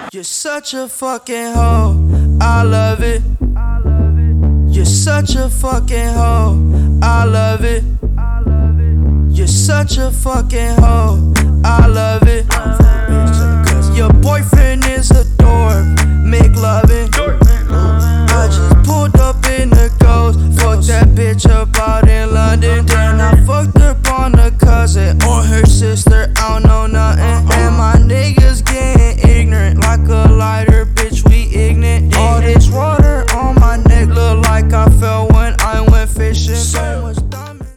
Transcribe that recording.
You're such a fucking hoe, I love it. You're such a fucking hoe, I love it. You're such a fucking hoe, I love it. Your boyfriend